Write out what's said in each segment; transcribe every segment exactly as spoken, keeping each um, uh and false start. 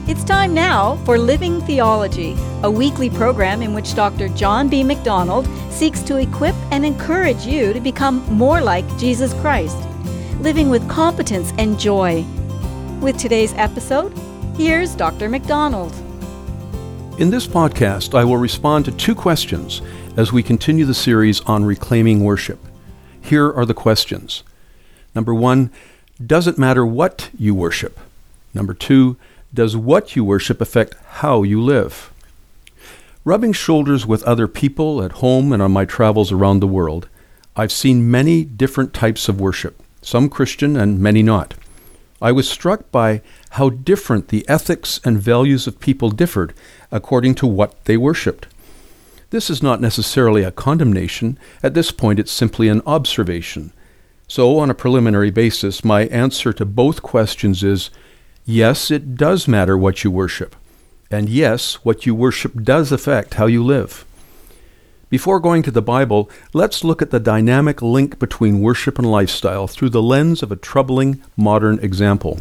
It's time now for Living Theology, a weekly program in which Doctor John B. MacDonald seeks to equip and encourage you to become more like Jesus Christ, living with competence and joy. With today's episode, here's Doctor MacDonald. In this podcast, I will respond to two questions as we continue the series on reclaiming worship. Here are the questions. Number one, does it matter what you worship? Number two, does what you worship affect how you live? Rubbing shoulders with other people at home and on my travels around the world, I've seen many different types of worship, some Christian and many not. I was struck by how different the ethics and values of people differed according to what they worshipped. This is not necessarily a condemnation. At this point, it's simply an observation. So, on a preliminary basis, my answer to both questions is, yes, it does matter what you worship. And yes, what you worship does affect how you live. Before going to the Bible, let's look at the dynamic link between worship and lifestyle through the lens of a troubling modern example.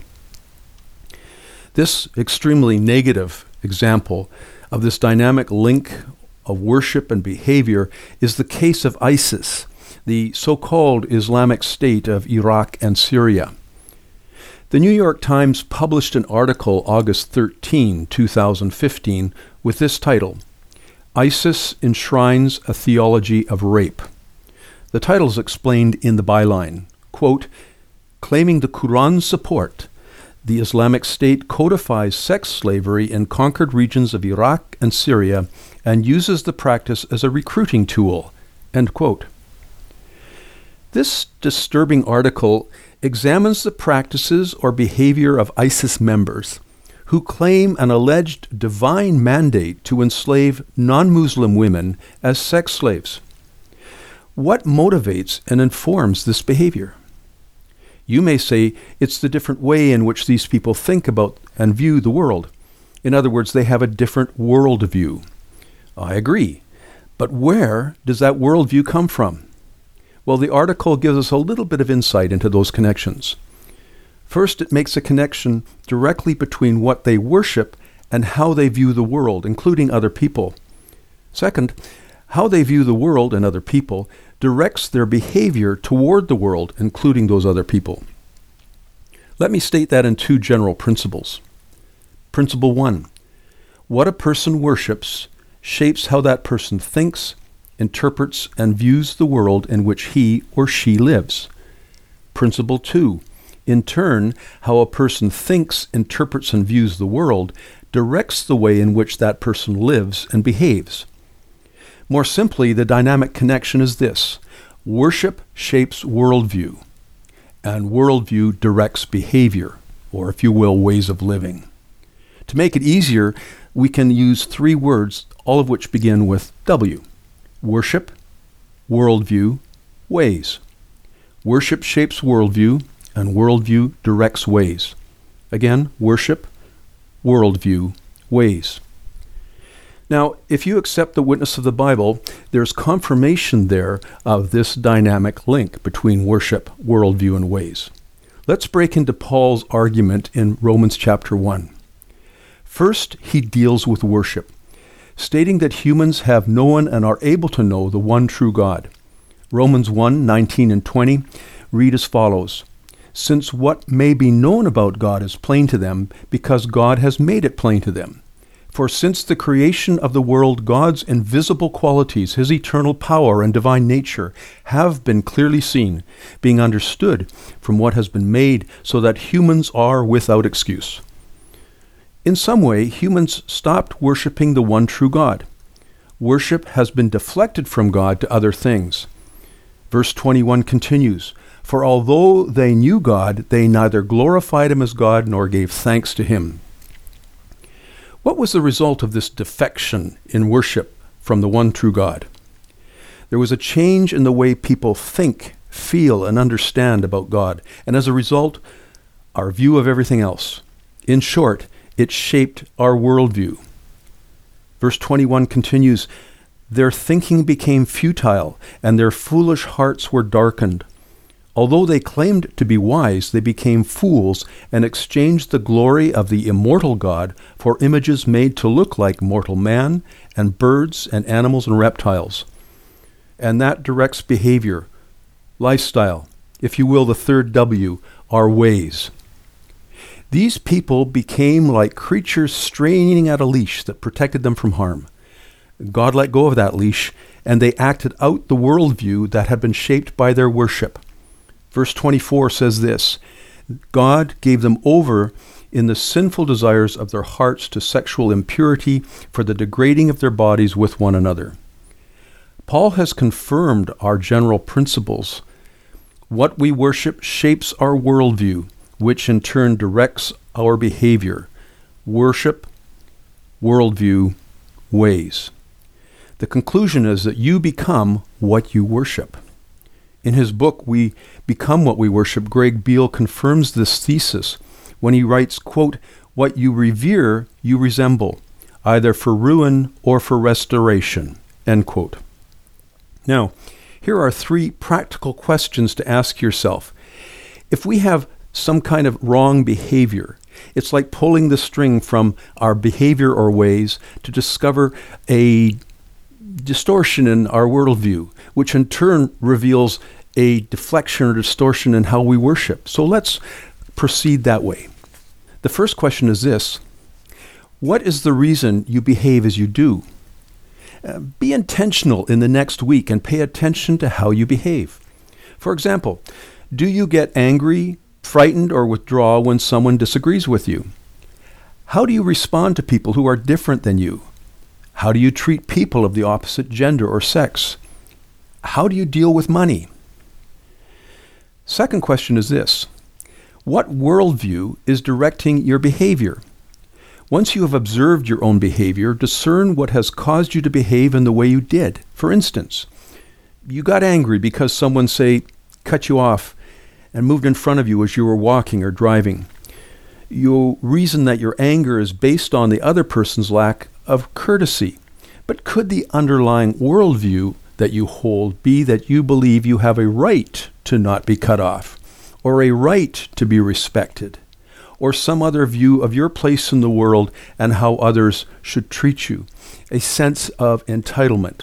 This extremely negative example of this dynamic link of worship and behavior is the case of ISIS, the so-called Islamic State of Iraq and Syria. The New York Times published an article August thirteenth, twenty fifteen, with this title, ISIS Enshrines a Theology of Rape. The title is explained in the byline, quote, claiming the Quran's support, the Islamic State codifies sex slavery in conquered regions of Iraq and Syria and uses the practice as a recruiting tool, end quote. This disturbing article examines the practices or behavior of ISIS members who claim an alleged divine mandate to enslave non-Muslim women as sex slaves. What motivates and informs this behavior? You may say it's the different way in which these people think about and view the world. In other words, they have a different worldview. I agree. But where does that worldview come from? Well, the article gives us a little bit of insight into those connections. First, it makes a connection directly between what they worship and how they view the world, including other people. Second, how they view the world and other people directs their behavior toward the world, including those other people. Let me state that in two general principles. Principle one, what a person worships shapes how that person thinks, interprets, and views the world in which he or she lives. Principle two, in turn, how a person thinks, interprets, and views the world directs the way in which that person lives and behaves. More simply, the dynamic connection is this: worship shapes worldview, and worldview directs behavior, or if you will, ways of living. To make it easier, we can use three words, all of which begin with W. Worship, worldview, ways. Worship shapes worldview, and worldview directs ways. Again, worship, worldview, ways. Now, if you accept the witness of the Bible, there's confirmation there of this dynamic link between worship, worldview, and ways. Let's break into Paul's argument in Romans chapter one. First, he deals with worship, stating that humans have known and are able to know the one true God. Romans one, nineteen and twenty read as follows, since what may be known about God is plain to them, because God has made it plain to them. For since the creation of the world, God's invisible qualities, his eternal power and divine nature, have been clearly seen, being understood from what has been made, so that humans are without excuse. In some way, humans stopped worshiping the one true God. Worship has been deflected from God to other things. Verse twenty-one continues, for although they knew God, they neither glorified him as God nor gave thanks to him. What was the result of this defection in worship from the one true God? There was a change in the way people think, feel, and understand about God, and as a result, our view of everything else. In short, it shaped our worldview. Verse twenty-one continues, their thinking became futile, and their foolish hearts were darkened. Although they claimed to be wise, they became fools and exchanged the glory of the immortal God for images made to look like mortal man and birds and animals and reptiles. And that directs behavior, lifestyle, if you will, the third W, our ways. These people became like creatures straining at a leash that protected them from harm. God let go of that leash, and they acted out the worldview that had been shaped by their worship. Verse twenty-four says this, God gave them over in the sinful desires of their hearts to sexual impurity for the degrading of their bodies with one another. Paul has confirmed our general principles. What we worship shapes our worldview, which in turn directs our behavior. Worship, worldview, ways. The conclusion is that you become what you worship. In his book, We Become What We Worship, Greg Beale confirms this thesis when he writes, quote, what you revere, you resemble, either for ruin or for restoration, end quote. Now, here are three practical questions to ask yourself. If we have some kind of wrong behavior, it's like pulling the string from our behavior or ways to discover a distortion in our worldview, which in turn reveals a deflection or distortion in how we worship. So let's proceed that way. The first question is this: what is the reason you behave as you do? Uh, be intentional in the next week and pay attention to how you behave. For example, do you get angry, frightened, or withdraw when someone disagrees with you? How do you respond to people who are different than you? How do you treat people of the opposite gender or sex? How do you deal with money? Second question is this: what worldview is directing your behavior? Once you have observed your own behavior, discern what has caused you to behave in the way you did. For instance, you got angry because someone, say, cut you off and moved in front of you as you were walking or driving. You'll reason that your anger is based on the other person's lack of courtesy. But could the underlying worldview that you hold be that you believe you have a right to not be cut off, or a right to be respected, or some other view of your place in the world and how others should treat you, a sense of entitlement?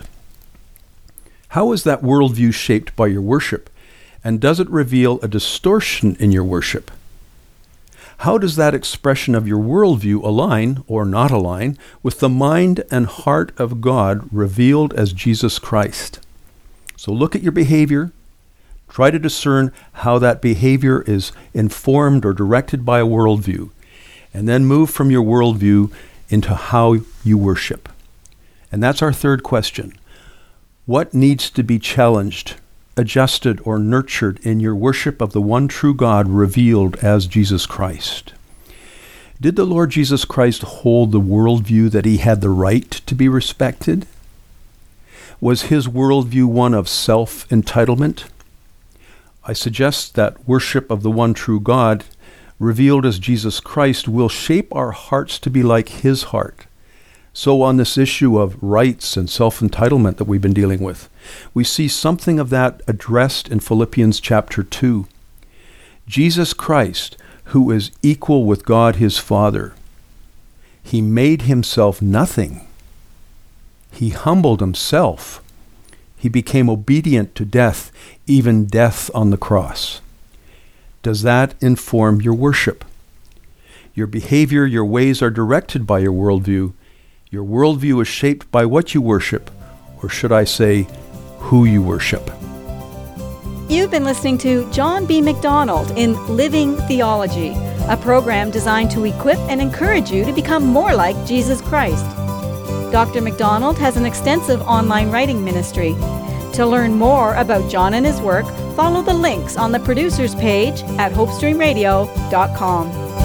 How is that worldview shaped by your worship, and does it reveal a distortion in your worship? How does that expression of your worldview align, or not align, with the mind and heart of God revealed as Jesus Christ? So look at your behavior. Try to discern how that behavior is informed or directed by a worldview, and then move from your worldview into how you worship. And that's our third question. What needs to be challenged, adjusted, or nurtured in your worship of the one true God revealed as Jesus Christ? Did the Lord Jesus Christ hold the worldview that he had the right to be respected? Was his worldview one of self-entitlement? I suggest that worship of the one true God, revealed as Jesus Christ, will shape our hearts to be like his heart. So on this issue of rights and self-entitlement that we've been dealing with, we see something of that addressed in Philippians chapter two. Jesus Christ, who is equal with God his Father, he made himself nothing. He humbled himself. He became obedient to death, even death on the cross. Does that inform your worship? Your behavior, your ways are directed by your worldview. Your worldview is shaped by what you worship, or should I say, who you worship. You've been listening to John B. McDonald in Living Theology, a program designed to equip and encourage you to become more like Jesus Christ. Doctor McDonald has an extensive online writing ministry. To learn more about John and his work, follow the links on the producer's page at hope stream radio dot com.